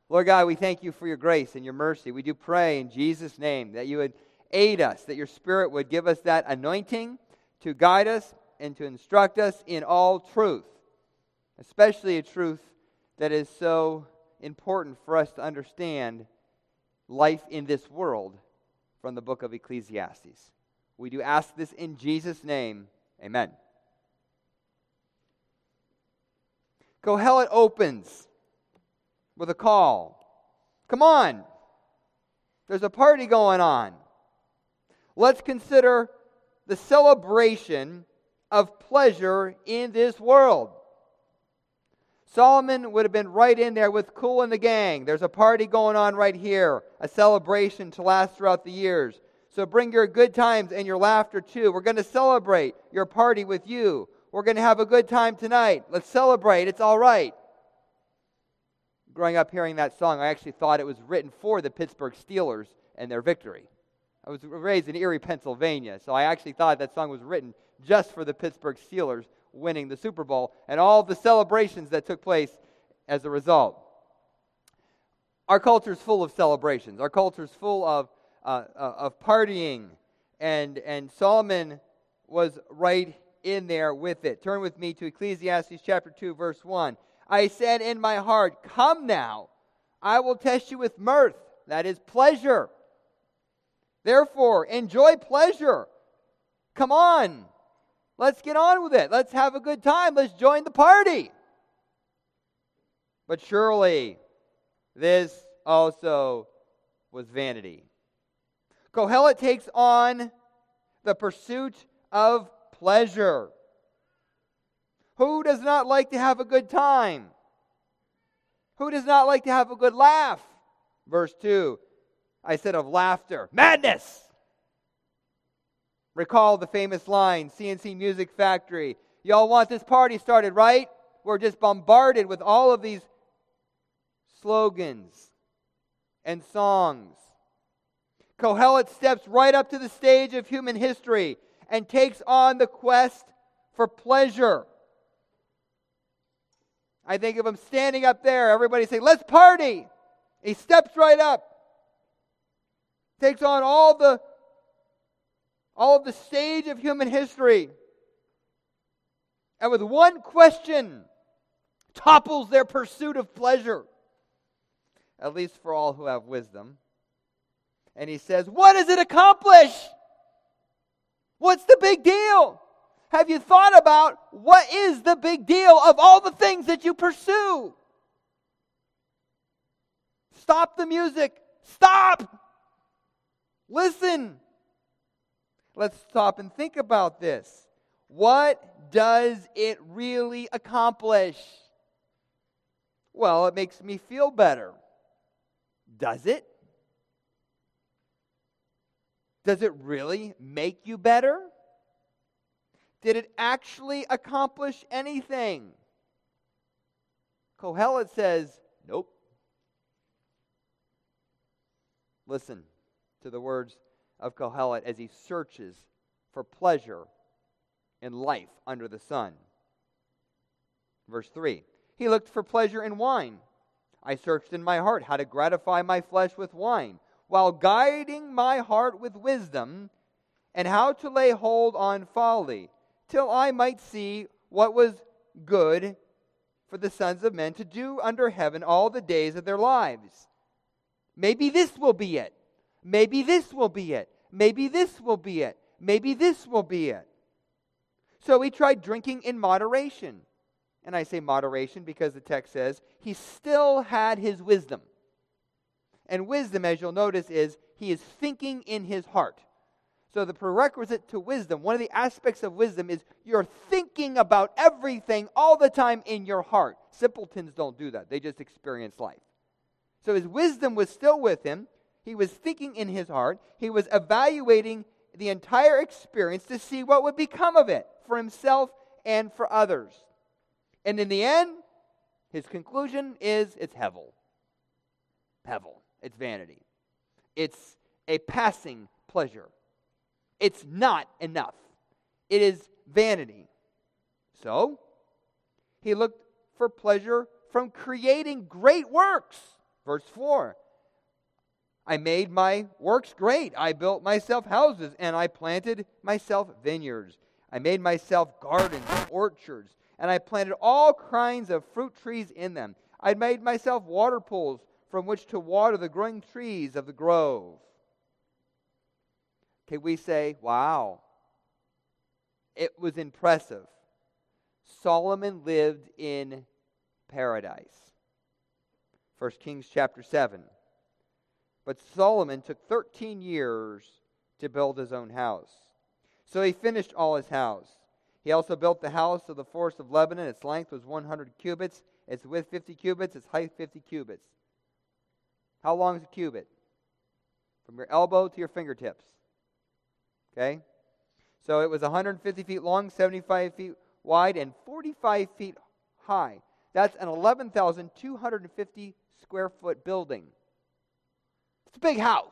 Lord God, we thank you for your grace and your mercy. We do pray in Jesus' name that you would aid us, that your Spirit would give us that anointing to guide us and to instruct us in all truth, especially a truth that is so important for us to understand life in this world from the book of Ecclesiastes. We do ask this in Jesus' name. Amen. Kohelet opens with a call. Come on. There's a party going on. Let's consider the celebration of pleasure in this world. Solomon would have been right in there with Kool and the gang. There's a party going on right here, a celebration to last throughout the years. So bring your good times and your laughter too. We're going to celebrate your party with you. We're going to have a good time tonight. Let's celebrate. It's all right. Growing up hearing that song, I actually thought it was written for the Pittsburgh Steelers and their victory. I was raised in Erie, Pennsylvania, so I actually thought that song was written just for the Pittsburgh Steelers winning the Super Bowl and all the celebrations that took place as a result. Our culture is full of celebrations. Our culture is full of partying, and Solomon was right in there with it. Turn with me to Ecclesiastes chapter 2, verse 1. I said in my heart, come now, I will test you with mirth, that is pleasure. Therefore, enjoy pleasure. Come on. Let's get on with it. Let's have a good time. Let's join the party. But surely, this also was vanity. Kohelet takes on the pursuit of pleasure. Who does not like to have a good time? Who does not like to have a good laugh? Verse 2, I said of laughter, madness! Recall the famous line, CNC Music Factory. Y'all want this party started, right? We're just bombarded with all of these slogans and songs. Kohelet steps right up to the stage of human history and takes on the quest for pleasure. I think of him standing up there, everybody saying, let's party! He steps right up, takes on all of the stage of human history, and with one question, topples their pursuit of pleasure, at least for all who have wisdom. And he says, what does it accomplish? What's the big deal? Have you thought about what is the big deal of all the things that you pursue? Stop the music. Stop. Listen. Let's stop and think about this. What does it really accomplish? Well, it makes me feel better. Does it? Does it really make you better? Did it actually accomplish anything? Kohelet says, nope. Listen to the words of Kohelet as he searches for pleasure in life under the sun. Verse 3, he looked for pleasure in wine. I searched in my heart how to gratify my flesh with wine, while guiding my heart with wisdom, and how to lay hold on folly, till I might see what was good for the sons of men to do under heaven all the days of their lives. Maybe this will be it. Maybe this will be it. Maybe this will be it. Maybe this will be it. So he tried drinking in moderation. And I say moderation because the text says he still had his wisdom. And wisdom, as you'll notice, is he is thinking in his heart. So the prerequisite to wisdom, one of the aspects of wisdom is you're thinking about everything all the time in your heart. Simpletons don't do that. They just experience life. So his wisdom was still with him. He was thinking in his heart. He was evaluating the entire experience to see what would become of it for himself and for others. And in the end, his conclusion is it's hevel. Hevel. It's vanity. It's a passing pleasure. It's not enough. It is vanity. So, he looked for pleasure from creating great works. Verse 4, I made my works great. I built myself houses, and I planted myself vineyards. I made myself gardens and orchards, and I planted all kinds of fruit trees in them. I made myself water pools from which to water the growing trees of the grove. Okay, we say, wow, it was impressive. Solomon lived in paradise. 1 Kings chapter 7. But Solomon took 13 years to build his own house. So he finished all his house. He also built the house of the forest of Lebanon. Its length was 100 cubits, its width 50 cubits, its height 50 cubits. How long is a cubit? From your elbow to your fingertips. Okay? So it was 150 feet long, 75 feet wide, and 45 feet high. That's an 11,250 square foot building. It's a big house.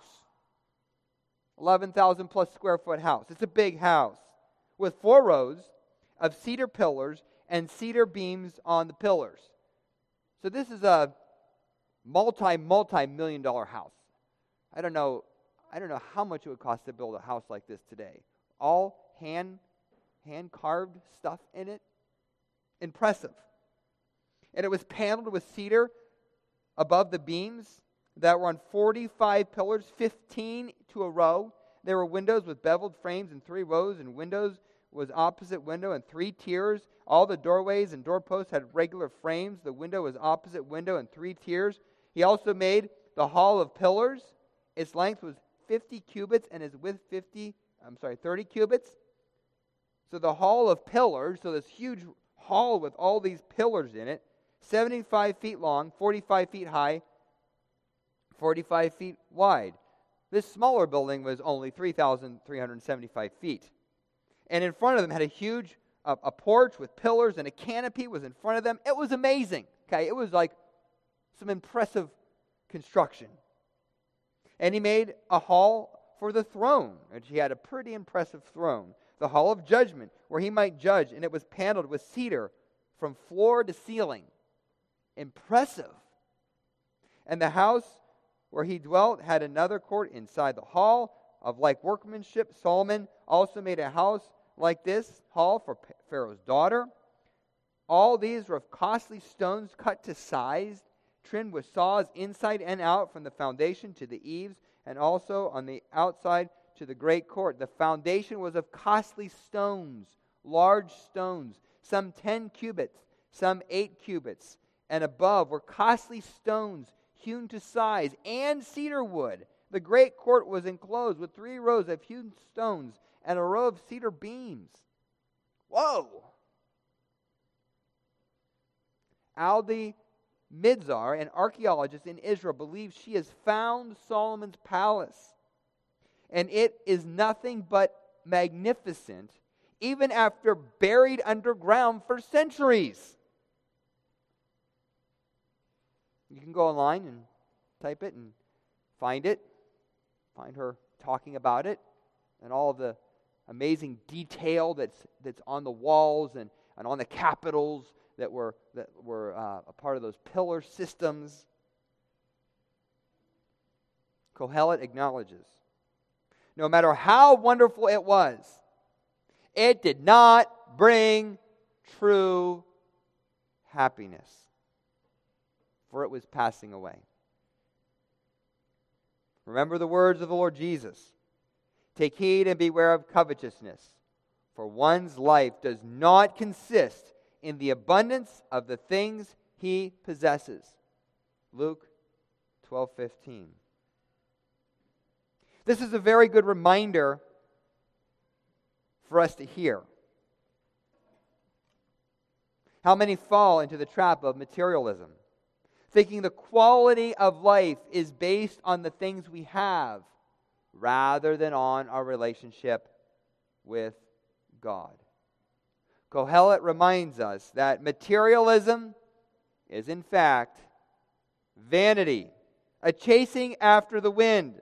11,000 plus square foot house. It's a big house with 4 rows of cedar pillars and cedar beams on the pillars. So this is a multi-million dollar house. I don't know how much it would cost to build a house like this today. All hand carved stuff in it. Impressive. And it was paneled with cedar above the beams that were on 45 pillars, 15 to a row. There were windows with beveled frames in 3 rows, and windows was opposite window in 3 tiers. All the doorways and doorposts had regular frames. The window was opposite window in 3 tiers. He also made the hall of pillars. Its length was 50 cubits and its width 30 cubits. So the hall of pillars, so this huge hall with all these pillars in it, 75 feet long, 45 feet high, 45 feet wide. This smaller building was only 3,375 feet. And in front of them had a huge a porch with pillars, and a canopy was in front of them. It was amazing. Okay, it was like some impressive construction. And he made a hall for the throne, and he had a pretty impressive throne. The hall of judgment, where he might judge, and it was paneled with cedar from floor to ceiling. Impressive. And the house where he dwelt had another court inside the hall of like workmanship. Solomon also made a house like this hall for Pharaoh's daughter. All these were of costly stones cut to size, trimmed with saws inside and out from the foundation to the eaves, and also on the outside to the great court. The foundation was of costly stones, large stones, some 10 cubits, some 8 cubits, and above were costly stones hewn to size, and cedar wood. The great court was enclosed with 3 rows of hewn stones and a row of cedar beams. Whoa! Aldi Midzar, an archaeologist in Israel, believes she has found Solomon's palace. And it is nothing but magnificent, even after buried underground for centuries. You can go online and type it and find it. Find her talking about it and all of the amazing detail that's on the walls and on the capitals that were a part of those pillar systems. Kohelet acknowledges, no matter how wonderful it was, it did not bring true happiness, for it was passing away. Remember the words of the Lord Jesus. Take heed and beware of covetousness, for one's life does not consist in the abundance of the things he possesses. Luke 12:15. This is a very good reminder for us to hear. How many fall into the trap of materialism, thinking the quality of life is based on the things we have rather than on our relationship with God. Kohelet reminds us that materialism is in fact vanity, a chasing after the wind.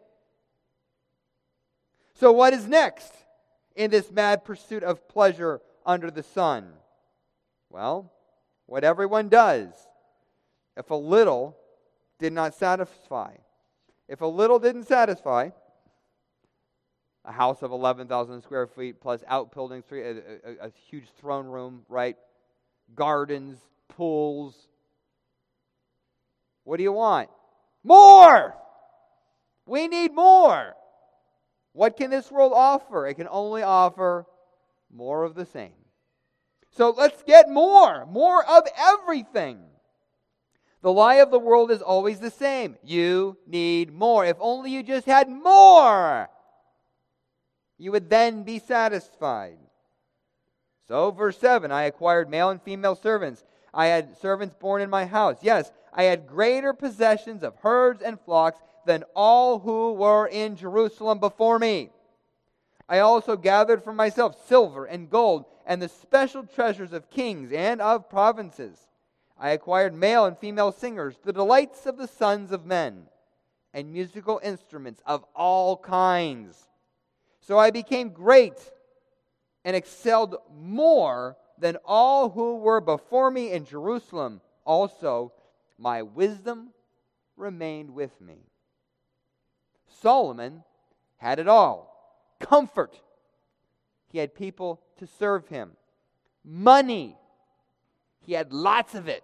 So what is next in this mad pursuit of pleasure under the sun? Well, what everyone does. If a little did not satisfy. If a little didn't satisfy, a house of 11,000 square feet plus outbuildings, a huge throne room, right? Gardens, pools. What do you want? More! We need more. What can this world offer? It can only offer more of the same. So let's get more of everything. The lie of the world is always the same. You need more. If only you just had more, you would then be satisfied. So, verse 7, I acquired male and female servants. I had servants born in my house. Yes, I had greater possessions of herds and flocks than all who were in Jerusalem before me. I also gathered for myself silver and gold and the special treasures of kings and of provinces. I acquired male and female singers, the delights of the sons of men, and musical instruments of all kinds. So I became great and excelled more than all who were before me in Jerusalem. Also, my wisdom remained with me. Solomon had it all. Comfort. He had people to serve him. Money. He had lots of it.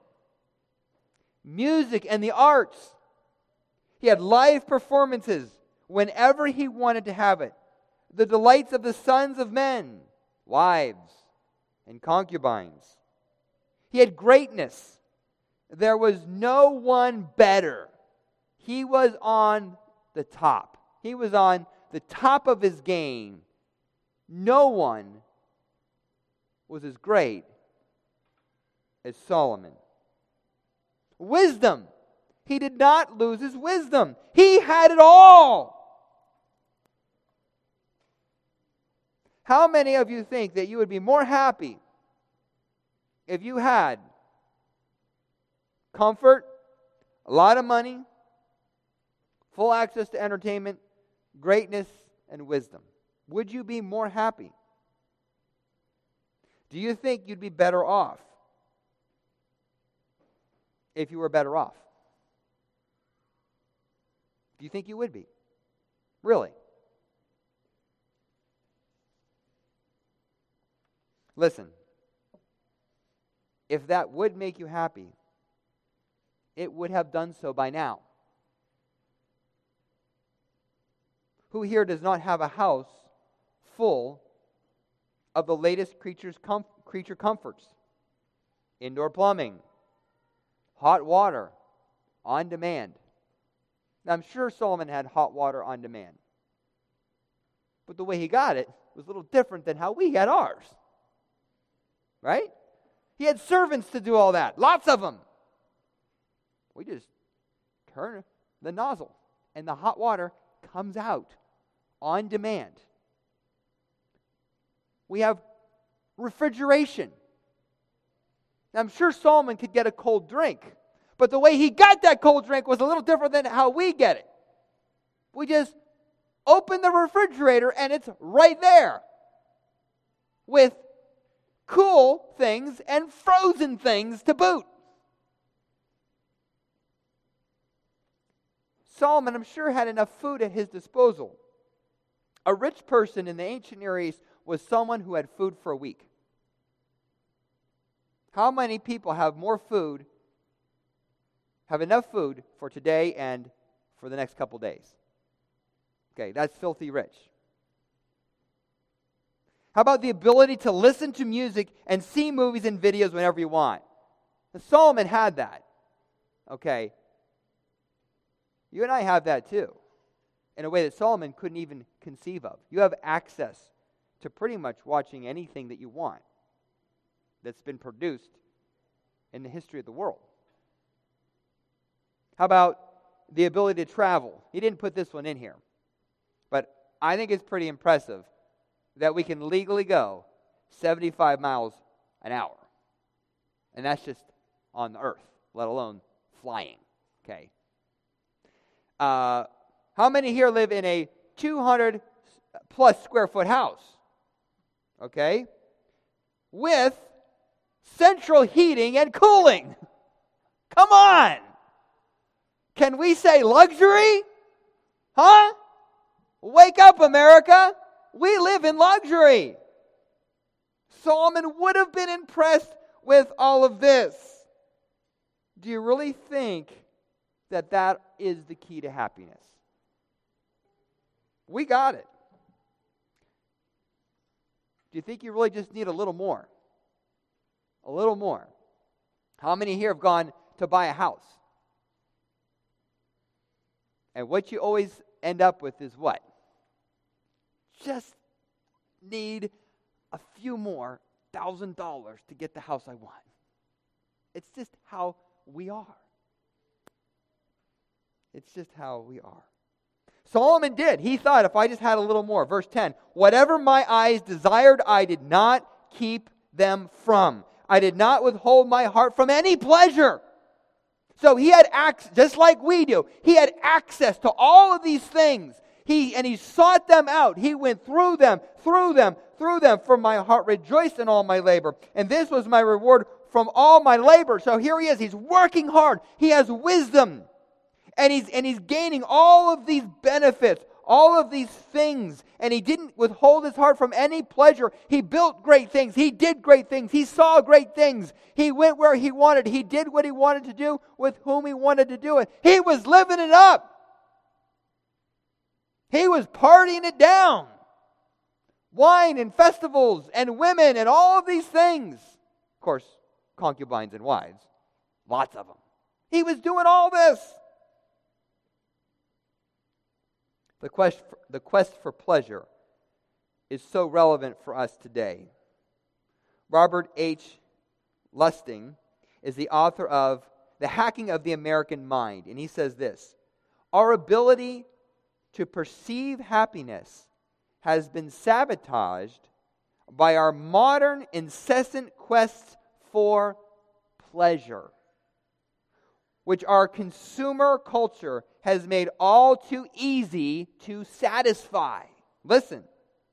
Music and the arts. He had live performances whenever he wanted to have it. The delights of the sons of men, wives, and concubines. He had greatness. There was no one better. He was on the top. He was on the top of his game. No one was as great as Solomon. Wisdom. He did not lose his wisdom. He had it all. How many of you think that you would be more happy if you had comfort, a lot of money, full access to entertainment, greatness, and wisdom? Would you be more happy? Do you think you'd be better off if you were better off? Do you think you would be? Really? Listen, if that would make you happy, it would have done so by now. Who here does not have a house full of the latest creature comforts? Indoor plumbing, hot water on demand. Now, I'm sure Solomon had hot water on demand. But the way he got it was a little different than how we got ours. Right? He had servants to do all that. Lots of them. We just turn the nozzle and the hot water comes out on demand. We have refrigeration. Now, I'm sure Solomon could get a cold drink, but the way he got that cold drink was a little different than how we get it. We just open the refrigerator and it's right there with cool things and frozen things to boot. Solomon, I'm sure, had enough food at his disposal. A rich person in the ancient Near East was someone who had food for a week. How many people have more food, have enough food for today and for the next couple days? Okay, that's filthy rich. How about the ability to listen to music and see movies and videos whenever you want? Now, Solomon had that. Okay. You and I have that too, in a way that Solomon couldn't even conceive of. You have access to pretty much watching anything that you want that's been produced in the history of the world. How about the ability to travel? He didn't put this one in here, but I think it's pretty impressive that we can legally go 75 miles an hour. And that's just on the earth, let alone flying. Okay. How many here live in a 200 plus square foot house? Okay. With central heating and cooling. Come on. Can we say luxury? Huh? Wake up, America. We live in luxury. Solomon would have been impressed with all of this. Do you really think that that is the key to happiness? We got it. Do you think you really just need a little more? A little more. How many here have gone to buy a house? And what you always end up with is what? Just need a few more $1,000 to get the house I want. It's just how we are. It's just how we are. Solomon did. He thought, if I just had a little more. Verse 10, whatever my eyes desired, I did not keep them from. I did not withhold my heart from any pleasure. So he had access, just like we do. He had access to all of these things. He sought them out. He went through them. For my heart rejoiced in all my labor. And this was my reward from all my labor. So here he is. He's working hard. He has wisdom. And he's gaining all of these benefits, all of these things. And he didn't withhold his heart from any pleasure. He built great things. He did great things. He saw great things. He went where he wanted. He did what he wanted to do with whom he wanted to do it. He was living it up. He was partying it down. Wine and festivals and women and all of these things. Of course, concubines and wives. Lots of them. He was doing all this. The quest for pleasure is so relevant for us today. Robert H. Lustig is the author of The Hacking of the American Mind, and he says this: our ability to perceive happiness has been sabotaged by our modern incessant quest for pleasure, which our consumer culture has made all too easy to satisfy. Listen.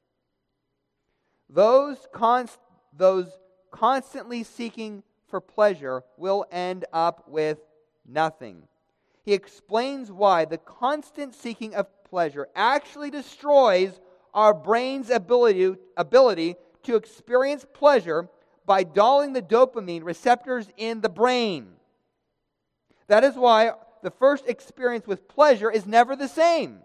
Those constantly seeking for pleasure will end up with nothing. He explains why the constant seeking of pleasure actually destroys our brain's ability to experience pleasure by dulling the dopamine receptors in the brain. That is why the first experience with pleasure is never the same.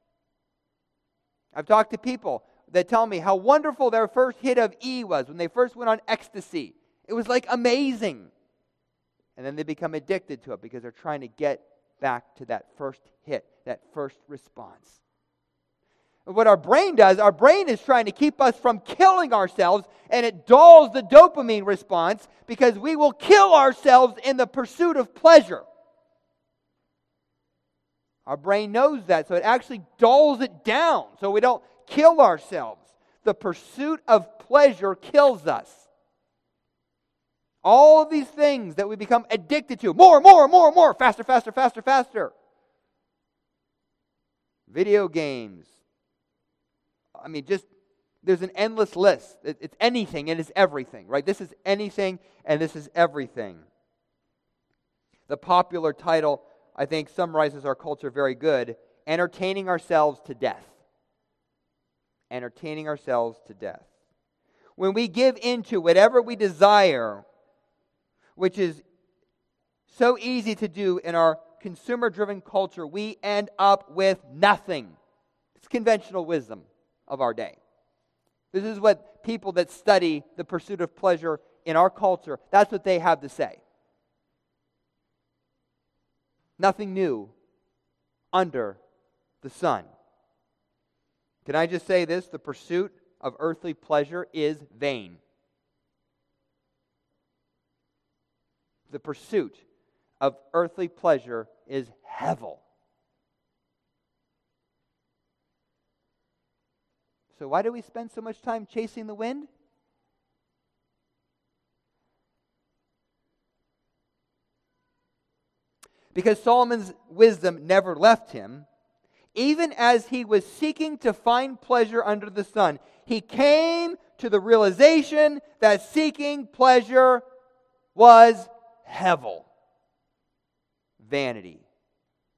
I've talked to people that tell me how wonderful their first hit of E was when they first went on ecstasy. It was like amazing. And then they become addicted to it because they're trying to get back to that first hit, that first response. What our brain does, our brain is trying to keep us from killing ourselves, and it dulls the dopamine response because we will kill ourselves in the pursuit of pleasure. Our brain knows that, so it actually dulls it down so we don't kill ourselves. The pursuit of pleasure kills us. All of these things that we become addicted to. More, faster. Video games. I mean, there's an endless list. It's anything and it's everything, right? This is anything and this is everything. The popular title, I think, summarizes our culture very good. Entertaining ourselves to death. Entertaining ourselves to death. When we give in to whatever we desire, which is so easy to do in our consumer-driven culture, we end up with nothing. It's conventional wisdom of our day. This is what people that study the pursuit of pleasure in our culture, that's what they have to say. Nothing new under the sun. Can I just say this? The pursuit of earthly pleasure is vain. The pursuit of earthly pleasure is hevel. So why do we spend so much time chasing the wind? Because Solomon's wisdom never left him. Even as he was seeking to find pleasure under the sun, he came to the realization that seeking pleasure was hevel, vanity,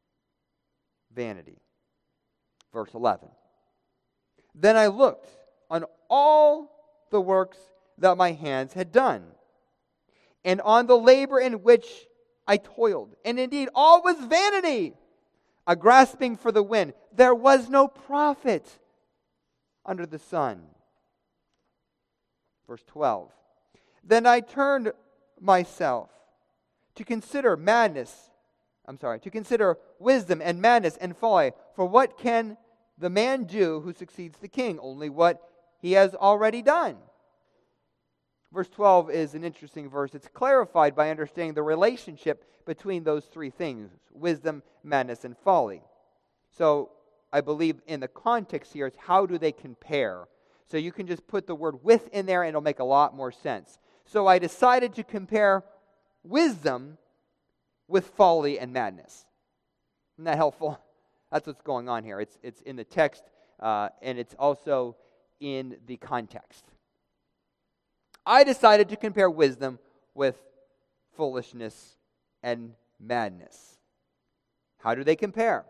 vanity. Verse 11. Then I looked on all the works that my hands had done, and on the labor in which I toiled. And indeed, all was vanity, a grasping for the wind. There was no profit under the sun. Verse 12. Then I turned myself to consider wisdom and madness and folly. For what can the man do who succeeds the king? Only what he has already done. Verse 12 is an interesting verse. It's clarified by understanding the relationship between those three things: wisdom, madness, and folly. So I believe in the context here is how do they compare? So you can just put the word with in there and it'll make a lot more sense. So I decided to compare wisdom with folly and madness. Isn't that helpful? That's what's going on here. It's in the text and it's also in the context. I decided to compare wisdom with foolishness and madness. How do they compare?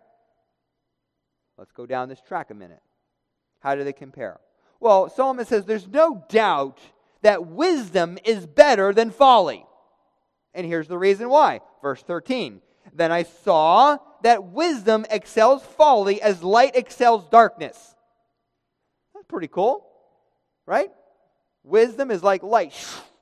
Let's go down this track a minute. How do they compare? Well, Solomon says there's no doubt that wisdom is better than folly. And here's the reason why. Verse 13. Then I saw that wisdom excels folly as light excels darkness. That's pretty cool, right? Wisdom is like light.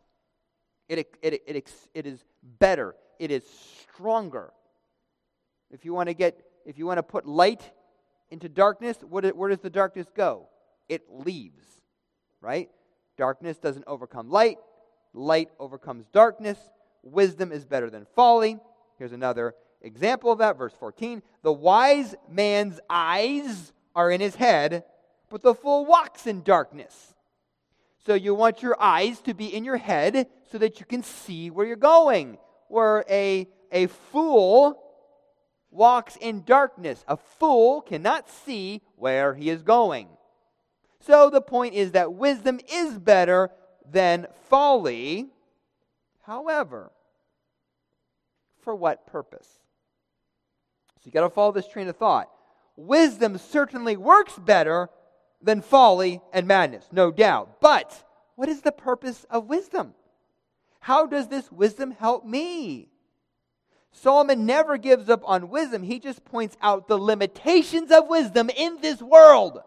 It is better. It is stronger. If you want to put light into darkness, where does the darkness go? It leaves, right? Darkness doesn't overcome light. Light overcomes darkness. Wisdom is better than folly. Here's another example of that, verse 14. The wise man's eyes are in his head, but the fool walks in darkness. So you want your eyes to be in your head so that you can see where you're going. Where a fool walks in darkness. A fool cannot see where he is going. So the point is that wisdom is better than folly. However, for what purpose? So you got to follow this train of thought. Wisdom certainly works better than folly and madness, no doubt. But what is the purpose of wisdom? How does this wisdom help me? Solomon never gives up on wisdom. He just points out the limitations of wisdom in this world.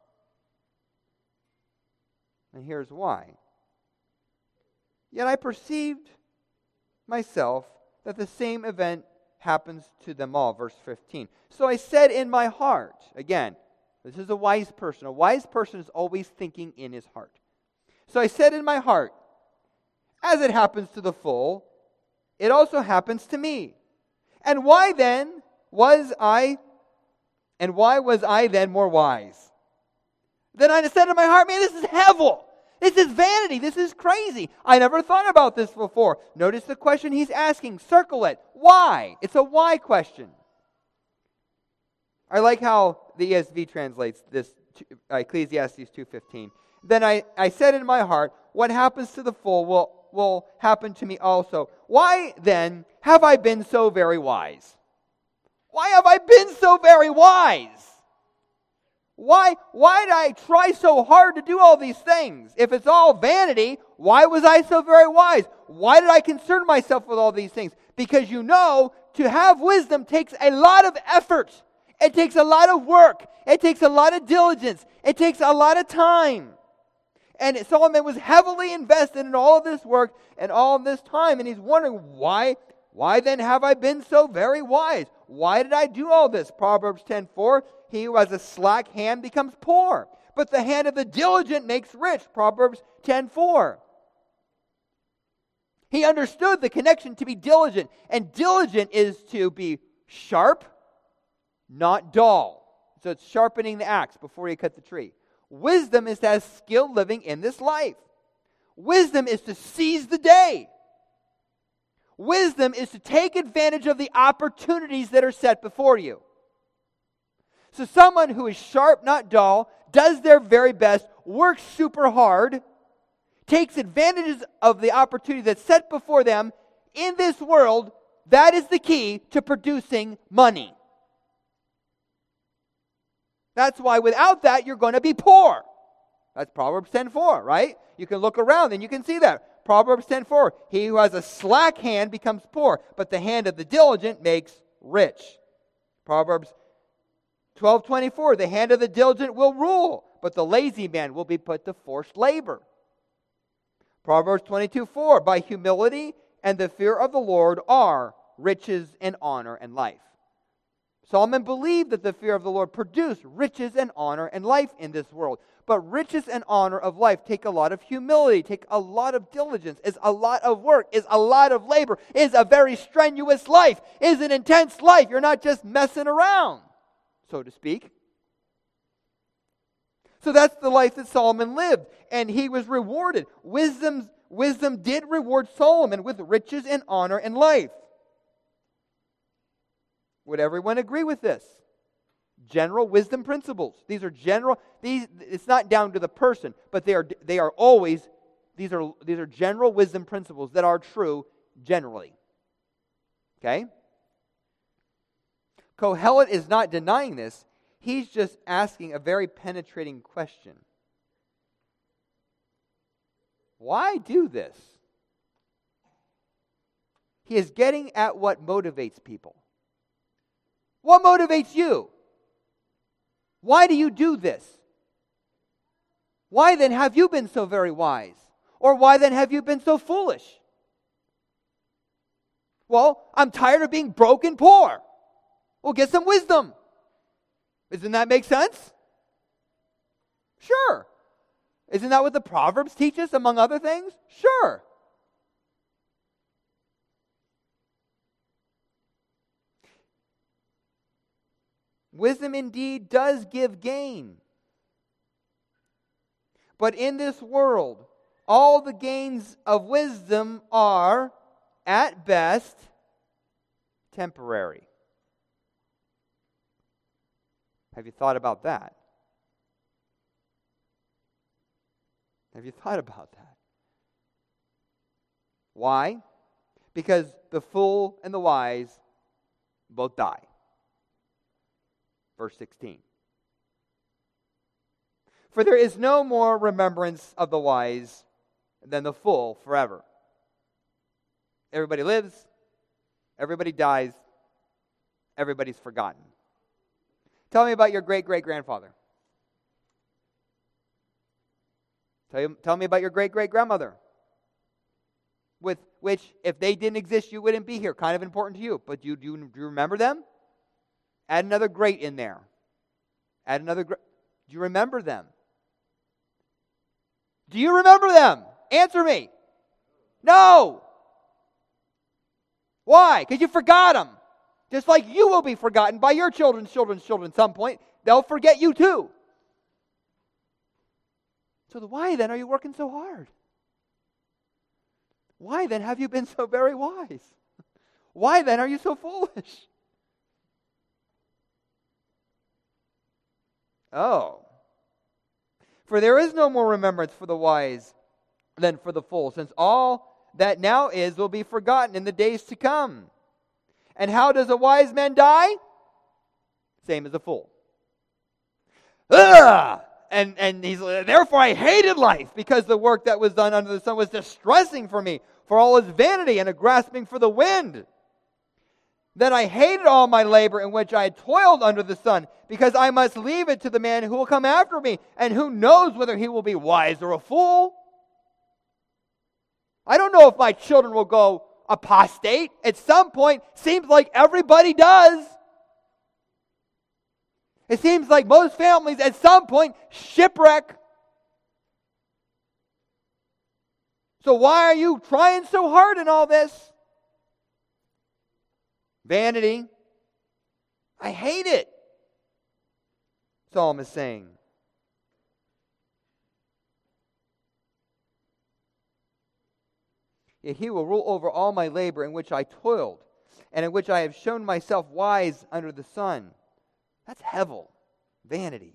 And here's why. Yet I perceived myself that the same event happens to them all. Verse 15. So I said in my heart, again, this is a wise person. A wise person is always thinking in his heart. So I said in my heart, as it happens to the fool, it also happens to me. And why was I then more wise? Then I said in my heart, man, this is hevel. This is vanity. This is crazy. I never thought about this before. Notice the question he's asking. Circle it. Why? It's a why question. I like how the ESV translates this, Ecclesiastes 2:15. Then I said in my heart, what happens to the fool will happen to me also. Why then have I been so very wise? Why have I been so very wise? Why did I try so hard to do all these things? If it's all vanity, why was I so very wise? Why did I concern myself with all these things? Because to have wisdom takes a lot of effort. It takes a lot of work. It takes a lot of diligence. It takes a lot of time. And Solomon was heavily invested in all of this work and all of this time. And he's wondering, why then have I been so very wise? Why did I do all this? Proverbs 10:4, he who has a slack hand becomes poor, but the hand of the diligent makes rich. Proverbs 10:4. He understood the connection to be diligent. And diligent is to be sharp, not dull. So it's sharpening the axe before you cut the tree. Wisdom is to have skill living in this life. Wisdom is to seize the day. Wisdom is to take advantage of the opportunities that are set before you. So someone who is sharp, not dull, does their very best, works super hard, takes advantage of the opportunity that's set before them in this world, that is the key to producing money. That's why without that, you're going to be poor. That's Proverbs 10:4, right? You can look around and you can see that. Proverbs 10:4, he who has a slack hand becomes poor, but the hand of the diligent makes rich. Proverbs 12:24, the hand of the diligent will rule, but the lazy man will be put to forced labor. Proverbs 22:4, by humility and the fear of the Lord are riches and honor and life. Solomon believed that the fear of the Lord produced riches and honor and life in this world. But riches and honor of life take a lot of humility, take a lot of diligence, is a lot of work, is a lot of labor, is a very strenuous life, is an intense life. You're not just messing around, so to speak. So that's the life that Solomon lived, and he was rewarded. Wisdom did reward Solomon with riches and honor and life. Would everyone agree with this? General wisdom principles. These are general. It's not down to the person, but they are always. These are general wisdom principles that are true generally. Okay. Kohelet is not denying this. He's just asking a very penetrating question. Why do this? He is getting at what motivates people. What motivates you? Why do you do this? Why then have you been so very wise? Or why then have you been so foolish? Well, I'm tired of being broke and poor. Well, get some wisdom. Doesn't that make sense? Sure. Isn't that what the Proverbs teach us, among other things? Sure. Wisdom indeed does give gain. But in this world, all the gains of wisdom are, at best, temporary. Have you thought about that? Have you thought about that? Why? Because the fool and the wise both die. Verse 16. For there is no more remembrance of the wise than the fool forever. Everybody lives, everybody dies, everybody's forgotten. Tell me about your great-great-grandfather. Tell me about your great-great-grandmother, with which, if they didn't exist, you wouldn't be here. Kind of important to you. But do you remember them? Add another great in there. Add another great. Do you remember them? Do you remember them? Answer me. No. Why? Because you forgot them. Just like you will be forgotten by your children's children at some point. They'll forget you too. So why then are you working so hard? Why then have you been so very wise? Why then are you so foolish? Oh. For there is no more remembrance for the wise than for the fool, since all that now is will be forgotten in the days to come. And how does a wise man die? Same as a fool. Ugh! And he's therefore I hated life, because the work that was done under the sun was distressing for me, for all is vanity and a grasping for the wind. Then I hated all my labor in which I had toiled under the sun, because I must leave it to the man who will come after me, and who knows whether he will be wise or a fool. I don't know if my children will go apostate at some point. Seems like everybody does. It seems like most families at some point shipwreck. So why are you trying so hard in all this? Vanity. I hate it. Psalm is saying. Yet he will rule over all my labor in which I toiled, and in which I have shown myself wise under the sun. That's hevel, vanity.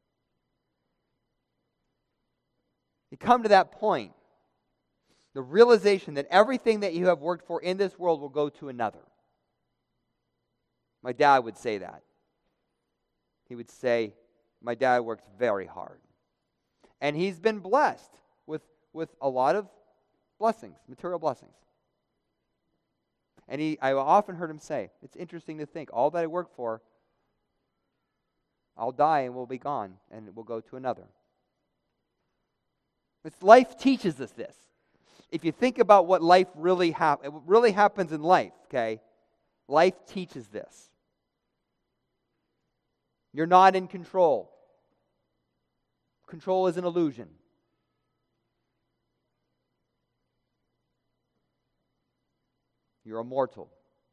You come to that point, the realization that everything that you have worked for in this world will go to another. My dad would say that. He would say, My dad works very hard. And he's been blessed with a lot of blessings, material blessings. And I often heard him say, it's interesting to think, all that I work for, I'll die and we'll be gone, and we'll go to another. Life teaches us this. If you think about what life really happens in life, okay, life teaches this. You're not in control. Control is an illusion. You're immortal.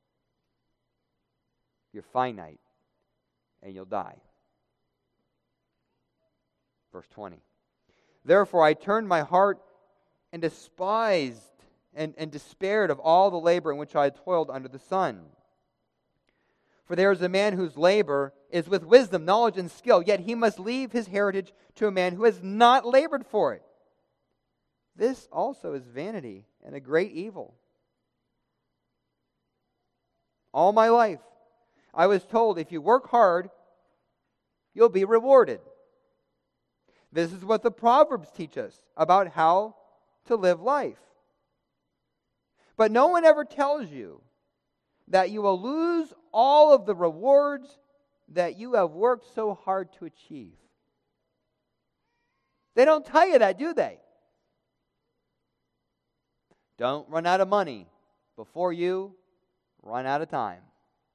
You're finite. And you'll die. Verse 20. Therefore I turned my heart and despised and despaired of all the labor in which I had toiled under the sun. For there is a man whose labor is with wisdom, knowledge, and skill, yet he must leave his heritage to a man who has not labored for it. This also is vanity and a great evil. All my life, I was told, if you work hard, you'll be rewarded. This is what the Proverbs teach us about how to live life. But no one ever tells you that you will lose all of the rewards that you have worked so hard to achieve. They don't tell you that, do they? Don't run out of money before you run out of time.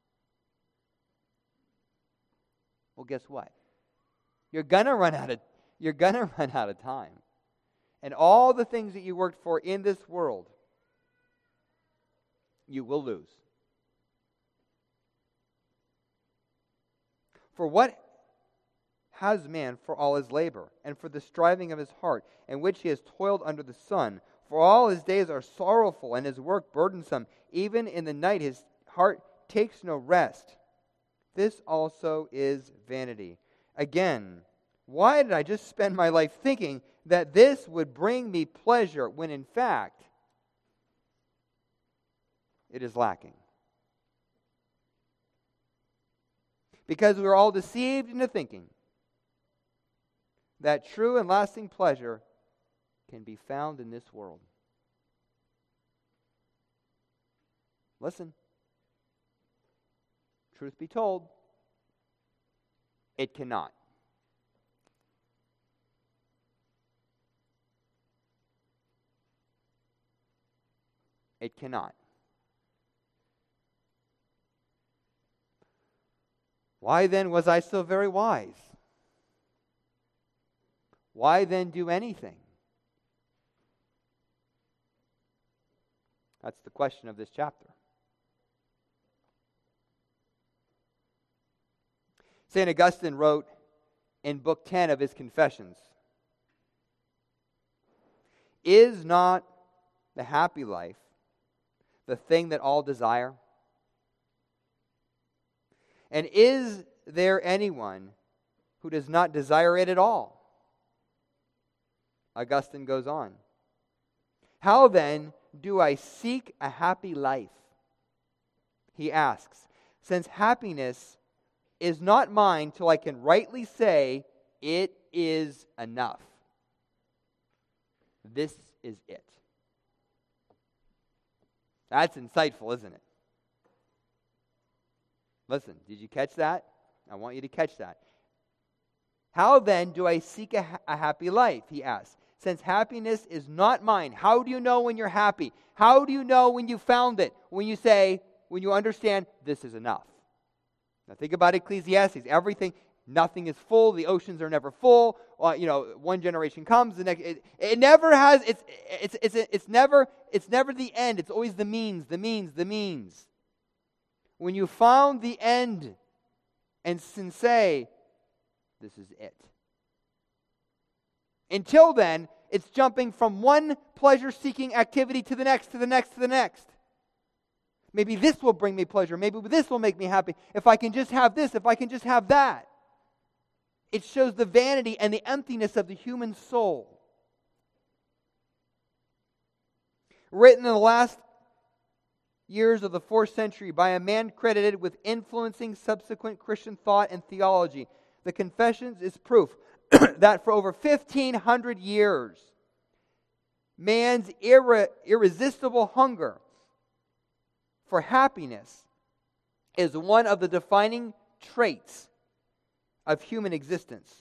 Well, guess what? You're gonna run out of time. And all the things that you worked for in this world, you will lose. For what has man for all his labor, and for the striving of his heart, in which he has toiled under the sun? For all his days are sorrowful, and his work burdensome. Even in the night his heart takes no rest. This also is vanity. Again, why did I just spend my life thinking that this would bring me pleasure, when in fact it is lacking? Because we are all deceived into thinking that true and lasting pleasure can be found in this world. Listen. Truth be told, it cannot. It cannot. Why then was I so very wise? Why then do anything? That's the question of this chapter. St. Augustine wrote in Book 10 of his Confessions, "Is not the happy life the thing that all desire? And is there anyone who does not desire it at all?" Augustine goes on, "How then do I seek a happy life?" He asks, "Since happiness is not mine till I can rightly say, it is enough. This is it." That's insightful, isn't it? Listen, did you catch that? I want you to catch that. How then do I seek a happy life? He asks. Since happiness is not mine, how do you know when you're happy? How do you know when you found it? When you understand, this is enough. Now think about Ecclesiastes. Nothing is full. The oceans are never full. One generation comes, the next. It never has. It's never the end. It's always the means. When you found the end, and say, "This is it." Until then, it's jumping from one pleasure-seeking activity to the next, to the next, to the next. Maybe this will bring me pleasure. Maybe this will make me happy. If I can just have this, if I can just have that. It shows the vanity and the emptiness of the human soul. Written in the last years of the 4th century by a man credited with influencing subsequent Christian thought and theology, the Confessions is proof that for over 1,500 years, man's irresistible hunger for happiness is one of the defining traits of human existence.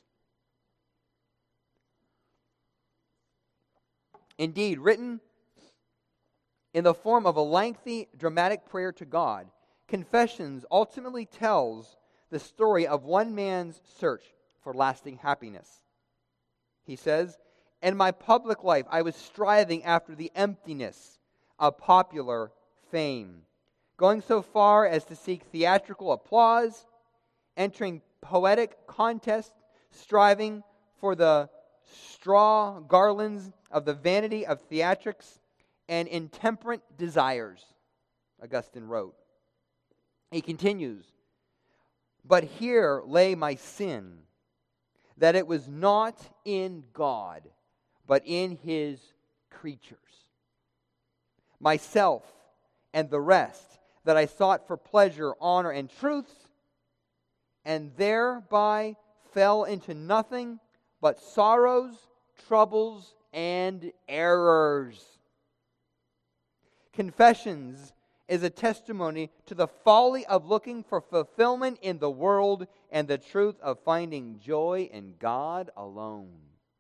Indeed, written in the form of a lengthy, dramatic prayer to God, Confessions ultimately tells the story of one man's search for lasting happiness. He says, "In my public life, I was striving after the emptiness of popular fame, going so far as to seek theatrical applause, entering poetic contests, striving for the straw garlands of the vanity of theatrics and intemperate desires," Augustine wrote. He continues, "But here lay my sin, that it was not in God, but in His creatures. Myself and the rest, that I sought for pleasure, honor, and truths, and thereby fell into nothing but sorrows, troubles, and errors." Confessions is a testimony to the folly of looking for fulfillment in the world and the truth of finding joy in God alone.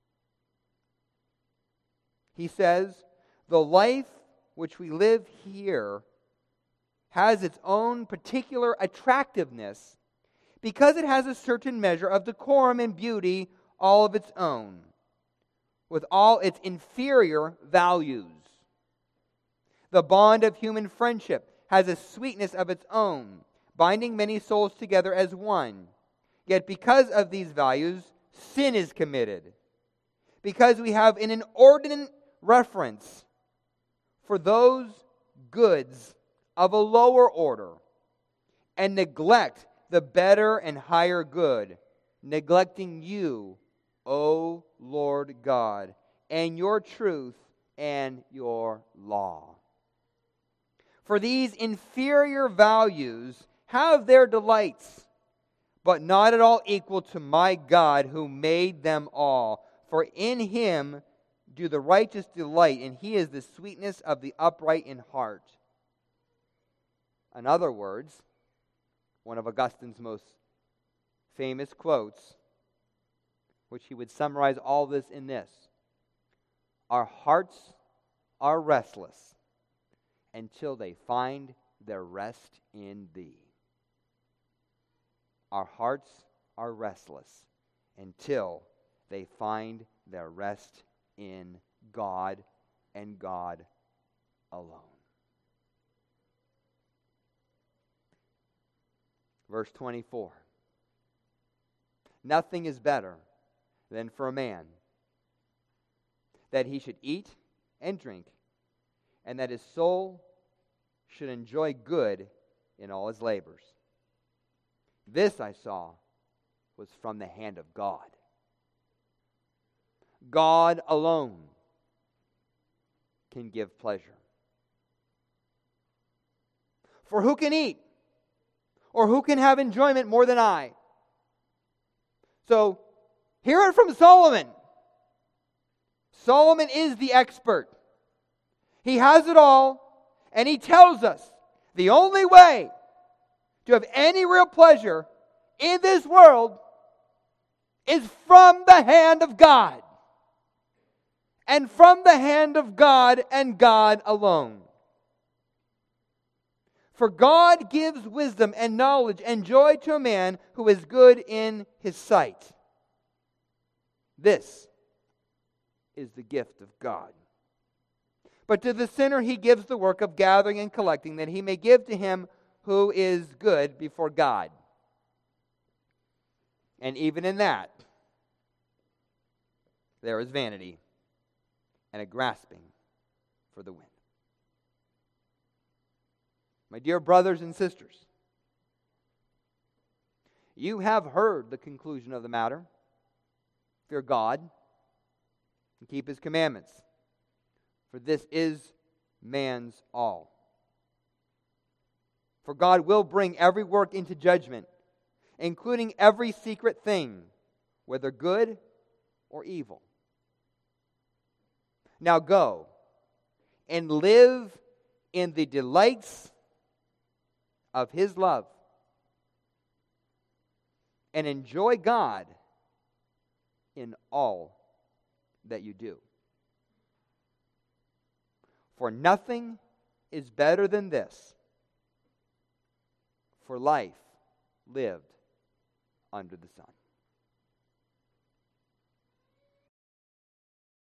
He says, "The life which we live here has its own particular attractiveness because it has a certain measure of decorum and beauty all of its own, with all its inferior values. The bond of human friendship has a sweetness of its own, binding many souls together as one. Yet because of these values, sin is committed. Because we have an inordinate reverence for those goods of a lower order, and neglect the better and higher good, neglecting you, O Lord God, and your truth and your law. For these inferior values have their delights, but not at all equal to my God who made them all. For in Him do the righteous delight, and He is the sweetness of the upright in heart." In other words, one of Augustine's most famous quotes, which he would summarize all this in this: "Our hearts are restless until they find their rest in Thee." Our hearts are restless until they find their rest in God and God alone. Verse 24. "Nothing is better than for a man that he should eat and drink, and that his soul should enjoy good in all his labors. This I saw was from the hand of God." God alone can give pleasure. "For who can eat, or who can have enjoyment more than I?" So, hear it from Solomon. Solomon is the expert. He has it all, and he tells us the only way to have any real pleasure in this world is from the hand of God. And from the hand of God and God alone. "For God gives wisdom and knowledge and joy to a man who is good in His sight." This is the gift of God. "But to the sinner He gives the work of gathering and collecting, that he may give to him who is good before God." And even in that, there is vanity and a grasping for the wind. My dear brothers and sisters, you have heard the conclusion of the matter. Fear God and keep His commandments, for this is man's all. For God will bring every work into judgment including every secret thing, whether good or evil. Now go and live in the delights of His love and enjoy God in all that you do. For nothing is better than this, for life lived under the sun.